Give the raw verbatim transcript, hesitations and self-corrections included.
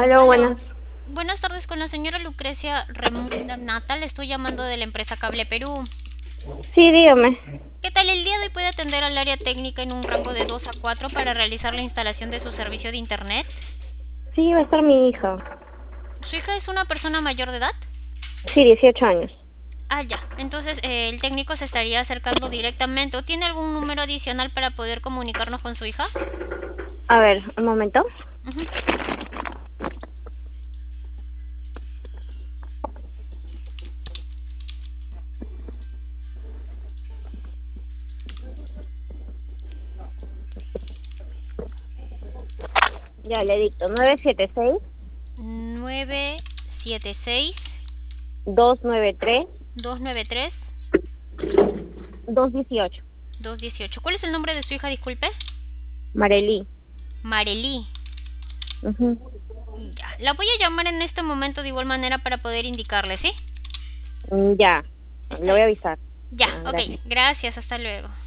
Aló, Aló, buenas. buenas tardes con la señora Lucrecia Remunata, le estoy llamando de la empresa Cable Perú. Sí, dígame. ¿Qué tal? El día de hoy puede atender al área técnica en un rango de dos a cuatro para realizar la instalación de su servicio de internet. Sí, va a estar mi hija. ¿Su hija es una persona mayor de edad? Sí, dieciocho años. Ah, ya. Entonces eh, el técnico se estaría acercando directamente. ¿O tiene algún número adicional para poder comunicarnos con su hija? A ver, un momento. Ujú. Ya le dicto. nueve siete seis, nueve siete seis, dos nueve tres, dos nueve tres, dos uno ocho. dos dieciocho. ¿Cuál es el nombre de su hija? Disculpe. Marelí. Marelí. Ujú. Ya, la voy a llamar en este momento de igual manera para poder indicarle, ¿sí? Mm, Ya, le Está voy a bien. avisar. Ya, Ah, ok. gracias. Gracias, hasta luego.